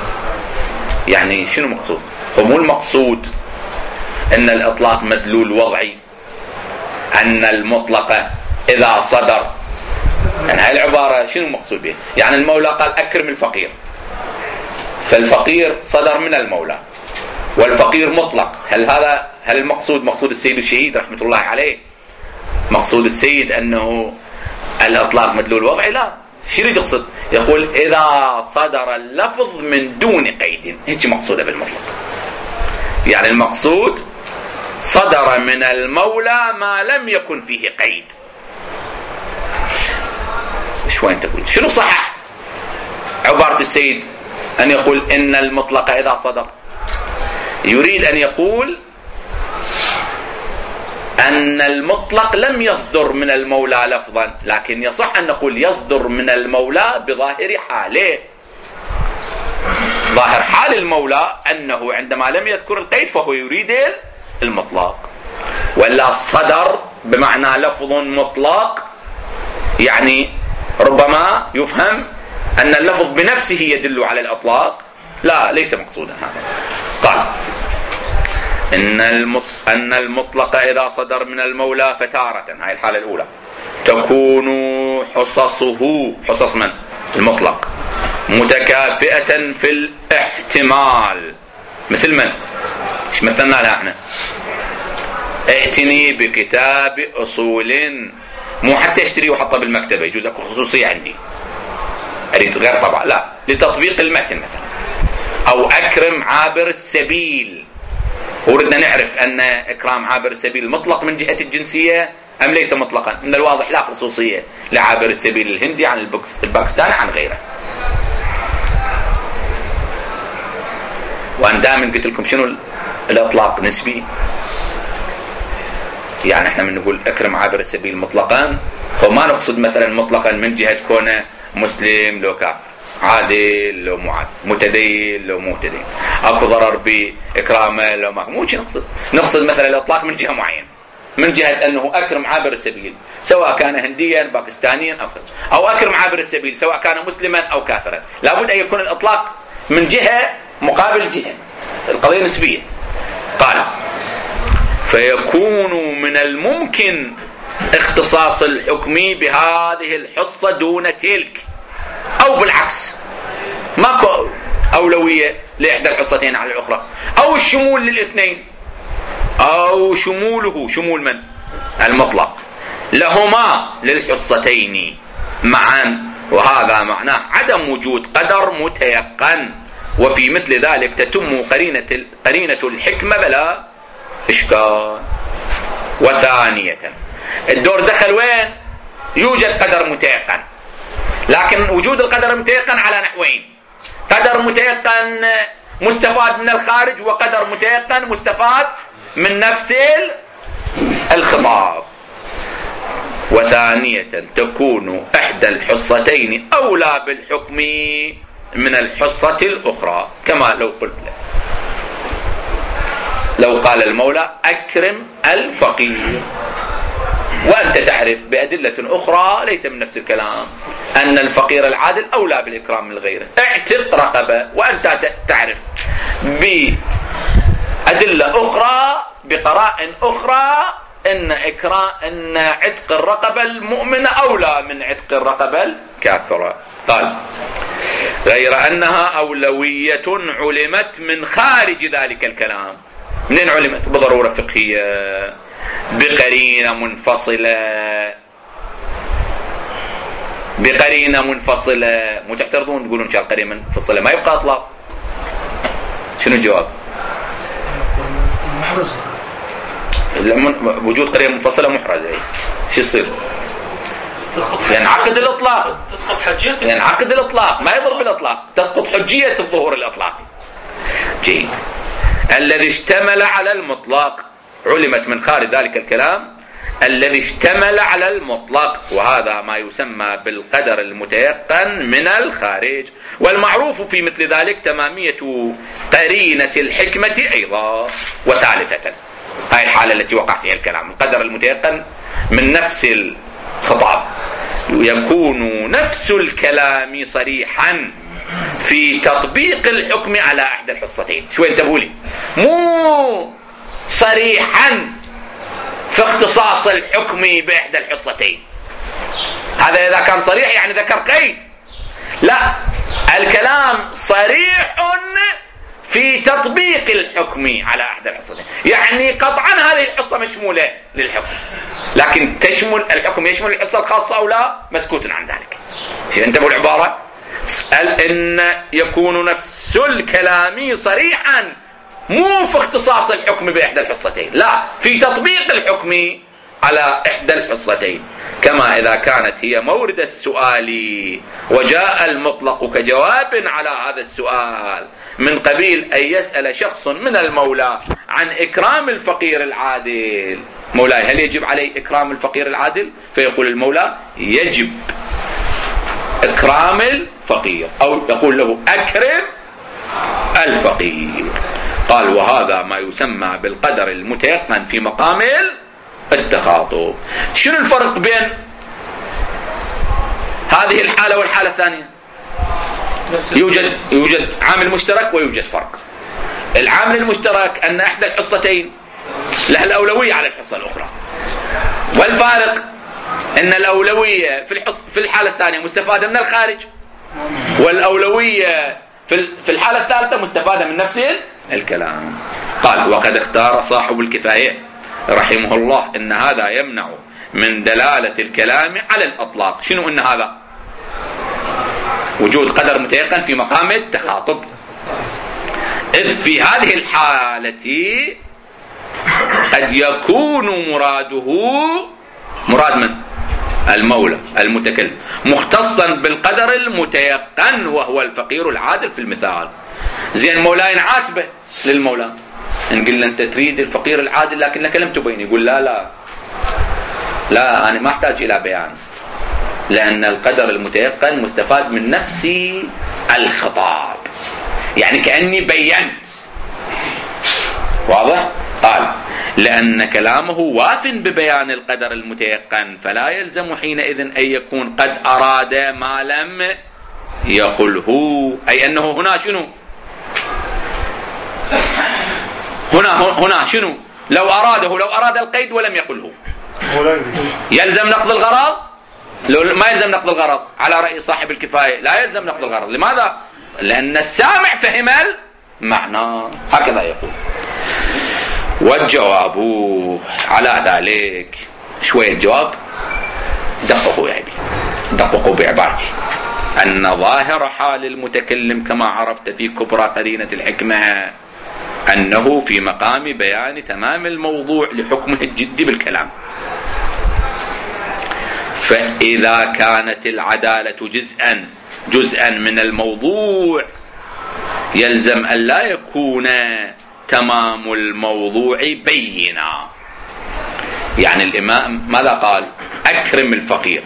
يعني شنو مقصود؟ هو مو المقصود أن الإطلاق مدلول وضعي، أن المطلق إذا صدر، يعني هاي العبارة شنو مقصود بها؟ يعني المولى قال أكرم الفقير، فالفقير صدر من المولى والفقير مطلق. هل هذا هل المقصود مقصود السيد الشهيد رحمة الله عليه؟ مقصود السيد أنه الإطلاق مدلول وضعي؟ لا. شو يريد يقصد؟ يقول إذا صدر اللفظ من دون قيد، هيك مقصودة بالمطلق. يعني المقصود صدر من المولى ما لم يكن فيه قيد. شو أنت تقول؟ شنو صحح عبارة السيد أن يقول إن المطلق إذا صدر؟ يريد أن يقول أن المطلق لم يصدر من المولى لفظا، لكن يصح أن نقول يصدر من المولى بظاهر حاله. ظاهر حال المولى أنه عندما لم يذكر القيد فهو يريد المطلق، ولا صدر بمعنى لفظ مطلق يعني ربما يفهم أن اللفظ بنفسه يدل على الإطلاق. لا، ليس مقصودا هذا. قال إن أن المطلق إذا صدر من المولى فتارة، هاي الحالة الأولى، تكون حصصه، حصص من؟ المطلق، متكافئة في الاحتمال. مثل من؟ ايش مثلنا لها احنا؟ ائتني بكتاب أصول، مو حتى اشتري وحطه بالمكتبة، يجوز اكو خصوصية عندي اريد غير طبعا، لا، لتطبيق المتن مثلا. او اكرم عابر السبيل، وردنا نعرف ان اكرام عابر السبيل مطلق من جهة الجنسية ام ليس مطلقا؟ من الواضح لا خصوصية لعابر السبيل الهندي عن الباكستاني عن غيره. وانا دائما قلت لكم شنو الاطلاق نسبي، يعني احنا من نقول اكرم عابر السبيل مطلقا فما نقصد مثلا مطلقا من جهة كونه مسلم لو كافر، عادل لو معادل، متدين لو مو متدين، اكو ضرر باكرامه لو ما، مو شي نقصد. نقصد مثلا الاطلاق من جهة معينة، من جهة انه اكرم عابر السبيل سواء كان هنديا باكستانيا او او اكرم عابر السبيل سواء كان مسلما او كافرا، لابد ان يكون الاطلاق من جهة مقابل جهة، القضية نسبية. قال فيكون من الممكن اختصاص الحكم بهذه الحصة دون تلك، او بالعكس ماكو اولوية لاحدى الحصتين على الاخرى، او الشمول للاثنين، او شموله شمول من؟ المطلق لهما للحصتين معا، وهذا معناه عدم وجود قدر متيقن، وفي مثل ذلك تتم قرينة قرينة الحكمة بلا إشكال. وثانية الدور دخل وين؟ يوجد قدر متيقن، لكن وجود القدر المتيقن على نحوين: قدر متيقن مستفاد من الخارج، وقدر متيقن مستفاد من نفس الخطاب. وثانية تكون إحدى الحصتين أولى بالحكم من الحصة الأخرى، كما لو قلت لك لو قال المولى أكرم الفقير، وأنت تعرف بأدلة أخرى ليس من نفس الكلام أن الفقير العادل أولى بالإكرام من غيره. اعتق رقبة، وأنت تعرف بأدلة أخرى بقراء أخرى أن إكرام أن عتق الرقبة المؤمنة أولى من عتق الرقبة الكافرة. قال غير أنها أولوية علمت من خارج ذلك الكلام. منين علمت؟ بضرورة فقهية، بقرينة منفصلة، بقرينة منفصلة. مو تعترضون تقولون شال قرينة منفصلة ما يبقى أطلاق؟ شنو الجواب؟ محرز. وجود قرينة منفصلة محرزة، شو يصير؟ ينعقد الإطلاق، تسقط حجية، ينعقد الإطلاق، ما يضرب الإطلاق، تسقط حجية الظهور الإطلاقي. جيد. الذي اشتمل على المطلق علمت من خارج ذلك الكلام الذي اشتمل على المطلق، وهذا ما يسمى بالقدر المتيقن من الخارج. والمعروف في مثل ذلك تمامية قرينة الحكمة أيضا. وثالثة هاي الحالة التي وقع فيها الكلام، القدر المتيقن من نفس الخطاب، يكون نفس الكلام صريحا في تطبيق الحكم على احدى الحصتين. شو انتبهوا لي؟ مو صريحا في اختصاص الحكم باحدى الحصتين، هذا اذا كان صريح يعني ذكر قيد. لا، الكلام صريح في تطبيق الحكم على احدى الحصتين، يعني قطعا هذه الحصة مشمولة للحكم، لكن تشمل الحكم يشمل الحصة الخاصة او لا، مسكوت عن ذلك. انتبهوا العبارة، أن يكون نفس الكلام صريحا مو في اختصاص الحكم بإحدى الحصتين، لا، في تطبيق الحكم على إحدى الحصتين. كما إذا كانت هي مورد السؤال وجاء المطلق كجواب على هذا السؤال من قبيل أن يسأل شخص من المولى عن إكرام الفقير العادل: مولاي هل يجب علي إكرام الفقير العادل؟ فيقول المولى: يجب إكرام الفقير، أو يقول له: أكرم الفقير. قال: وهذا ما يسمى بالقدر المتيقن في مقام التخاطب. شنو الفرق بين هذه الحالة والحالة الثانية؟ يوجد يوجد عامل مشترك ويوجد فرق. العامل المشترك أن إحدى الحصتين لها الأولوية على الحصة الأخرى، والفارق أن الأولوية في الحص في الحالة الثانية مستفادة من الخارج، والأولوية في في الحالة الثالثة مستفادة من نفس الكلام. قال: وقد اختار صاحب الكفاية رحمه الله إن هذا يمنع من دلالة الكلام على الأطلاق. شنو إن هذا؟ وجود قدر متيقن في مقام التخاطب، إذ في هذه الحالة قد يكون مراده مراد من؟ المولى المتكلم مختصا بالقدر المتيقن وهو الفقير العادل في المثال. زين مولاي عاتبه للمولى، نقول له: أنت تريد الفقير العادل لكنك لم تبين. يقول: لا لا لا أنا ما أحتاج إلى بيان، لأن القدر المتيقن مستفاد من نفس الخطاب، يعني كأني بينت. واضح؟ قال: لأن كلامه واف ببيان القدر المتيقن، فلا يلزم حينئذ أن يكون قد أراد ما لم يقله، أي أنه هنا شنو؟ هنا هنا شنو؟ لو أراده لو أراد القيد ولم يقله يلزم نقض الغرض؟ لو ما يلزم نقض الغرض على رأي صاحب الكفاية لا يلزم نقض الغرض. لماذا؟ لأن السامع فهم المعنى، هكذا يقول. والجواب على ذلك، شوية الجواب دققوا يا أبي دققوا بعبارتي، أن ظاهر حال المتكلم كما عرفت في كبرى قرينة الحكمة أنه في مقام بيان تمام الموضوع لحكمه الجدي بالكلام. فإذا كانت العدالة جزءا جزءا من الموضوع يلزم أن لا يكون تمام الموضوع بينا. يعني الإمام ماذا قال؟ أكرم الفقير،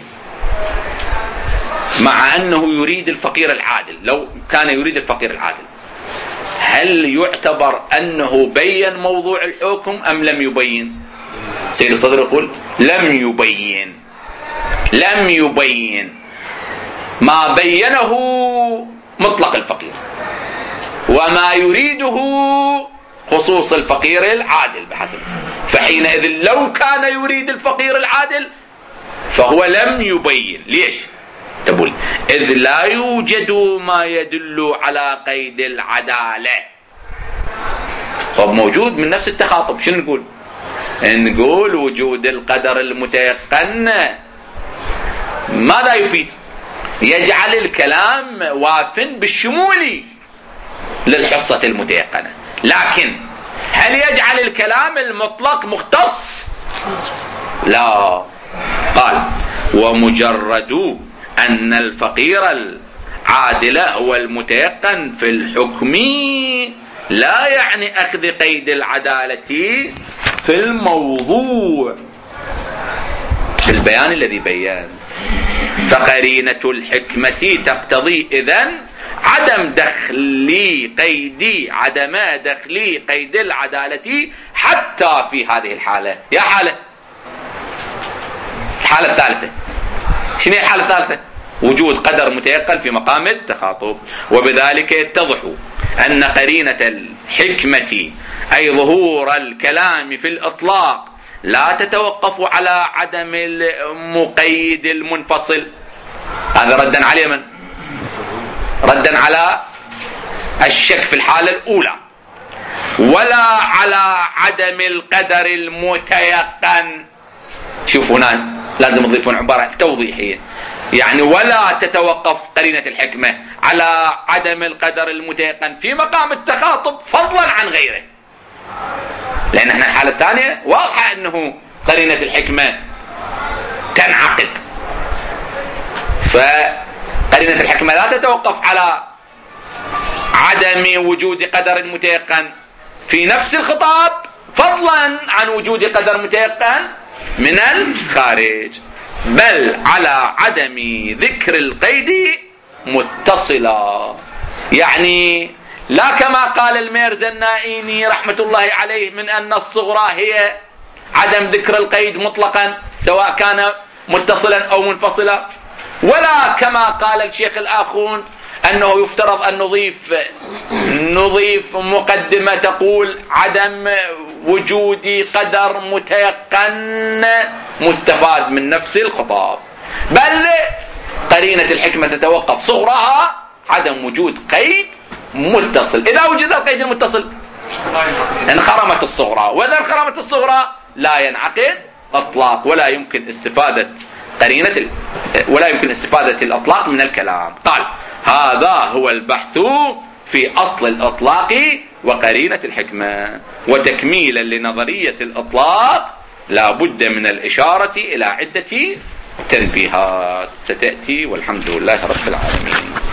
مع أنه يريد الفقير العادل. لو كان يريد الفقير العادل هل يعتبر أنه بين موضوع الحكم أم لم يبين؟ سيد الصدر يقول لم يبين لم يبين ما بينه مطلق الفقير، وما يريده خصوص الفقير العادل بحسب. فحينئذ لو كان يريد الفقير العادل فهو لم يبين. ليش؟ تقول إذ لا يوجد ما يدل على قيد العدالة. طب موجود من نفس التخاطب. شنو نقول؟ نقول وجود القدر المتيقن ماذا يفيد؟ يجعل الكلام واف بالشمول للحصة المتيقنة، لكن هل يجعل الكلام المطلق مختص؟ لا. قال ومجرد أن الفقير العادل هو المتيقن في الحكم لا يعني أخذ قيد العدالة في الموضوع في البيان الذي بيان. فقرينة الحكمة تقتضي إذن عدم دخل قيد عدم دخل قيد العدالة حتى في هذه الحالة. يا حالة الحالة الثالثة. شنو هي الحالة الثالثة؟ وجود قدر متيقن في مقام التخاطب. وبذلك يتضح أن قرينة الحكمة أي ظهور الكلام في الإطلاق لا تتوقف على عدم المقيد المنفصل. هذا ردا على من؟ ردا على الشك في الحالة الأولى، ولا على عدم القدر المتيقن. شوفوا هنا لازم نضيفون عبارة توضيحية. يعني ولا تتوقف قرينة الحكمة على عدم القدر المتيقن في مقام التخاطب فضلا عن غيره، لأن احنا الحالة الثانية واضحة أنه قرينة الحكمة تنعقد، فقرينة الحكمة لا تتوقف على عدم وجود قدر متيقن في نفس الخطاب فضلا عن وجود قدر متيقن من الخارج، بل على عدم ذكر القيد متصلا. يعني لا كما قال الميرزا النائيني رحمة الله عليه من أن الصغرى هي عدم ذكر القيد مطلقا سواء كان متصلا أو منفصلا، ولا كما قال الشيخ الآخون أنه يفترض أن نضيف نضيف مقدمة تقول عدم وجود قدر متيقن مستفاد من نفس الخطاب، بل قرينة الحكمة تتوقف صغرها عدم وجود قيد متصل. إذا وجد القيد المتصل انخرمت الصغرى، وإذا انخرمت الصغرى لا ينعقد إطلاق ولا يمكن استفادة قرينة ال... ولا يمكن استفادة الإطلاق من الكلام. قال هذا هو البحث في أصل الإطلاق وقرينة الحكمة، وتكميلا لنظرية الإطلاق لا بد من الإشارة إلى عدة تنبيهات ستأتي، والحمد لله رب العالمين.